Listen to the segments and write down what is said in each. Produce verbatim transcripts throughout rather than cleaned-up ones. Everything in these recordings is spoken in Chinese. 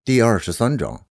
第二十三章。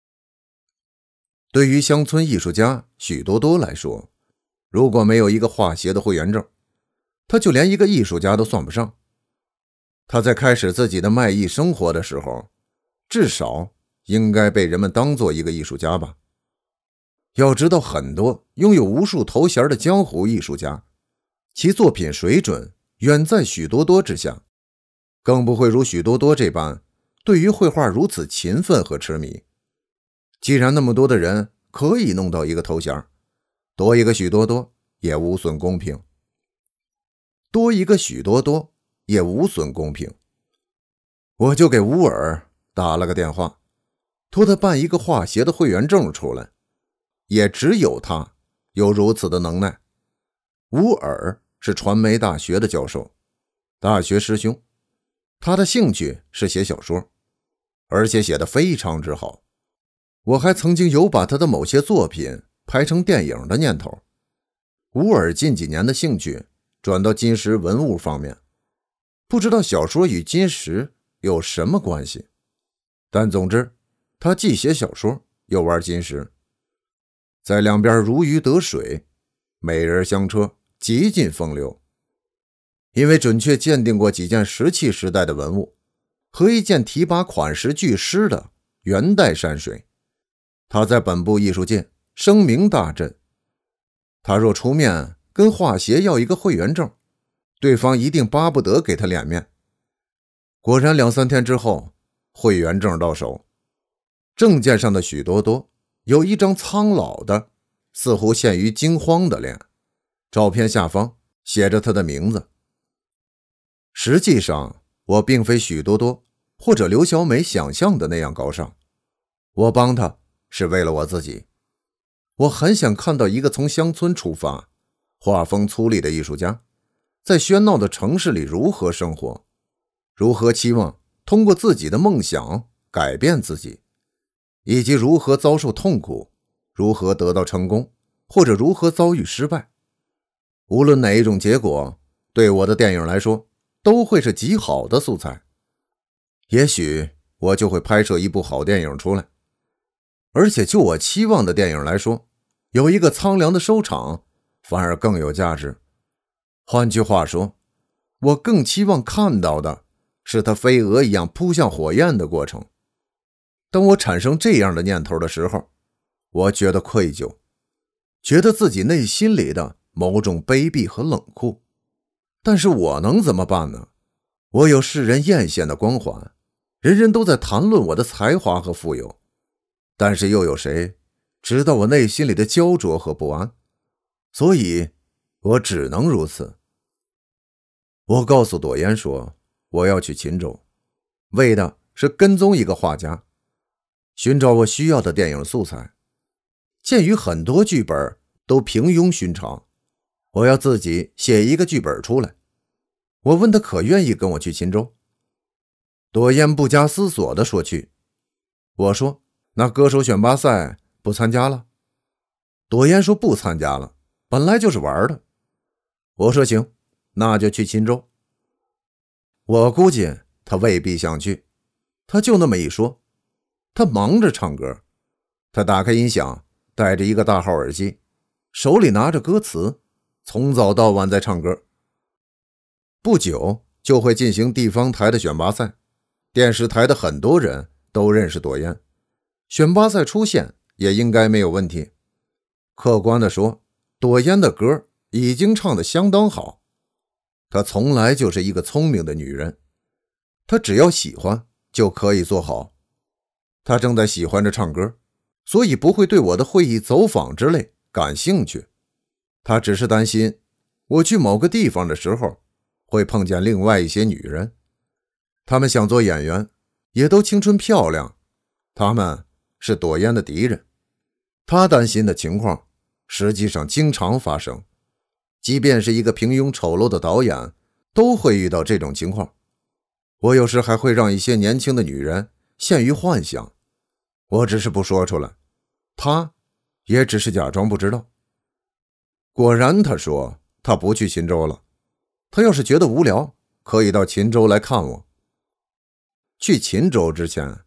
对于乡村艺术家许多多来说，如果没有一个画协的会员证，他就连一个艺术家都算不上。他在开始自己的卖艺生活的时候，至少应该被人们当作一个艺术家吧。要知道，很多拥有无数头衔的江湖艺术家，其作品水准远在许多多之下，更不会如许多多这般对于绘画如此勤奋和痴迷。既然那么多的人可以弄到一个头衔，多一个许多多也无损公平。多一个许多多也无损公平。我就给乌尔打了个电话，托他办一个画协的会员证出来，也只有他有如此的能耐。乌尔是传媒大学的教授，大学师兄，他的兴趣是写小说，而且写得非常之好。我还曾经有把他的某些作品拍成电影的念头。乌尔近几年的兴趣转到金石文物方面，不知道小说与金石有什么关系，但总之他既写小说又玩金石，在两边如鱼得水，美人相车，极尽风流。因为准确鉴定过几件石器时代的文物和一件提拔款石巨狮的元代山水，他在本部艺术界声名大振。他若出面跟画协要一个会员证，对方一定巴不得给他脸面。果然两三天之后，会员证到手。证件上的许多多有一张苍老的似乎陷于惊慌的脸，照片下方写着他的名字。实际上我并非许多多或者刘小美想象的那样高尚，我帮他是为了我自己。我很想看到一个从乡村出发，画风粗粝的艺术家，在喧闹的城市里如何生活，如何期望通过自己的梦想改变自己，以及如何遭受痛苦，如何得到成功，或者如何遭遇失败。无论哪一种结果，对我的电影来说都会是极好的素材。也许我就会拍摄一部好电影出来。而且就我期望的电影来说，有一个苍凉的收场反而更有价值。换句话说，我更期望看到的是他飞蛾一样扑向火焰的过程。当我产生这样的念头的时候，我觉得愧疚，觉得自己内心里的某种卑鄙和冷酷。但是我能怎么办呢？我有世人艳羡的光环，人人都在谈论我的才华和富有，但是又有谁知道我内心里的焦灼和不安？所以我只能如此。我告诉朵烟说，我要去秦州，为的是跟踪一个画家，寻找我需要的电影素材。鉴于很多剧本都平庸寻常，我要自己写一个剧本出来。我问他可愿意跟我去秦州。朵烟不加思索地说去。我说，那歌手选拔赛不参加了？朵烟说不参加了，本来就是玩的。我说行，那就去秦州。我估计他未必想去，他就那么一说。他忙着唱歌，他打开音响，戴着一个大号耳机，手里拿着歌词，从早到晚在唱歌。不久就会进行地方台的选拔赛，电视台的很多人都认识朵烟，选拔赛出现也应该没有问题。客观地说，朵烟的歌已经唱得相当好。她从来就是一个聪明的女人，她只要喜欢就可以做好。她正在喜欢着唱歌，所以不会对我的会议走访之类感兴趣。她只是担心我去某个地方的时候会碰见另外一些女人，她们想做演员，也都青春漂亮，她们是朵烟的敌人。她担心的情况实际上经常发生，即便是一个平庸丑陋的导演都会遇到这种情况。我有时还会让一些年轻的女人陷于幻想，我只是不说出来，她也只是假装不知道。果然她说她不去秦州了，她要是觉得无聊，可以到秦州来看我。去秦州之前，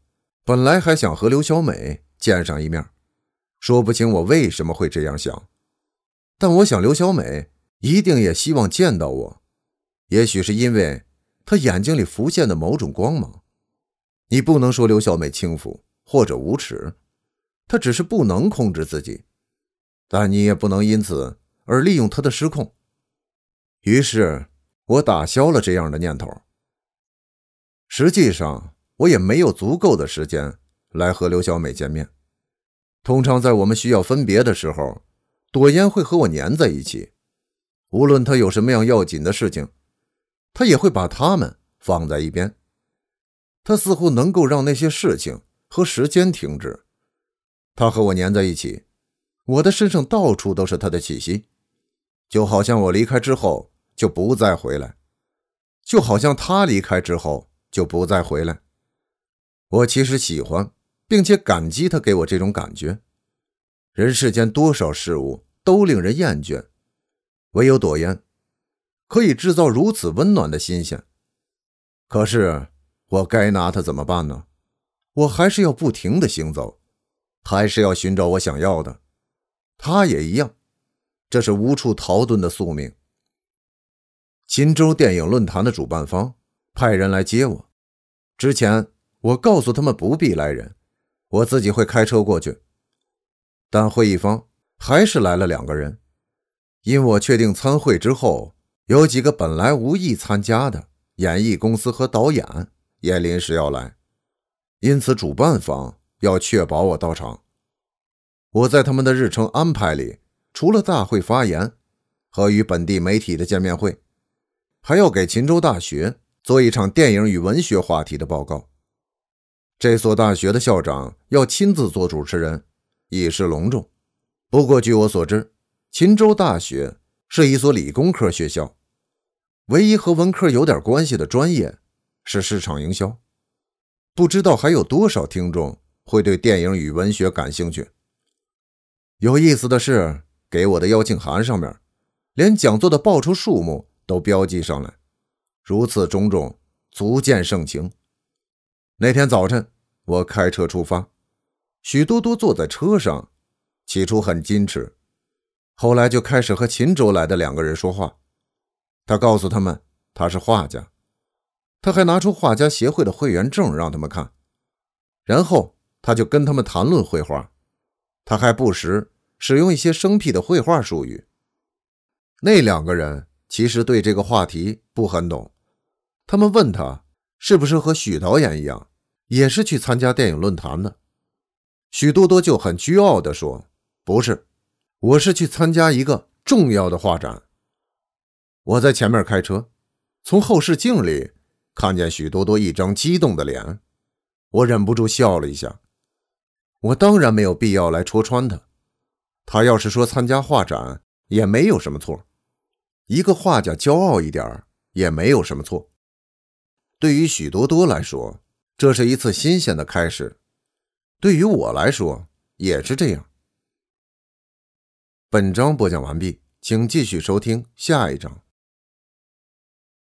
本来还想和刘小美见上一面，说不清我为什么会这样想，但我想刘小美一定也希望见到我，也许是因为她眼睛里浮现的某种光芒。你不能说刘小美轻浮或者无耻，她只是不能控制自己，但你也不能因此而利用她的失控。于是我打消了这样的念头。实际上我也没有足够的时间来和刘小美见面，通常在我们需要分别的时候，朵烟会和我黏在一起，无论她有什么样要紧的事情，她也会把它们放在一边。她似乎能够让那些事情和时间停止。她和我黏在一起，我的身上到处都是她的气息，就好像我离开之后就不再回来，就好像她离开之后就不再回来。我其实喜欢并且感激她给我这种感觉。人世间多少事物都令人厌倦，唯有朵烟可以制造如此温暖的新鲜。可是我该拿它怎么办呢？我还是要不停地行走，还是要寻找我想要的。他也一样，这是无处逃遁的宿命。秦州电影论坛的主办方派人来接我，之前我告诉他们不必来人，我自己会开车过去。但会议方还是来了两个人，因我确定参会之后，有几个本来无意参加的演艺公司和导演也临时要来，因此主办方要确保我到场。我在他们的日程安排里，除了大会发言和与本地媒体的见面会，还要给秦州大学做一场电影与文学话题的报告。这所大学的校长要亲自做主持人，以示隆重。不过据我所知，秦州大学是一所理工科学校，唯一和文科有点关系的专业是市场营销。不知道还有多少听众会对电影与文学感兴趣。有意思的是，给我的邀请函上面连讲座的报酬数目都标记上来，如此种种足见盛情。那天早晨我开车出发，许多多坐在车上，起初很矜持，后来就开始和秦州来的两个人说话。他告诉他们他是画家，他还拿出画家协会的会员证让他们看，然后他就跟他们谈论绘画，他还不时使用一些生僻的绘画术语。那两个人其实对这个话题不很懂，他们问他是不是和许导演一样，也是去参加电影论坛的。许多多就很倨傲地说，不是，我是去参加一个重要的画展。我在前面开车，从后视镜里看见许多多一张激动的脸，我忍不住笑了一下。我当然没有必要来戳穿他，他要是说参加画展也没有什么错，一个画家骄傲一点也没有什么错。对于许多多来说，这是一次新鲜的开始，对于我来说也是这样。本章播讲完毕，请继续收听下一章。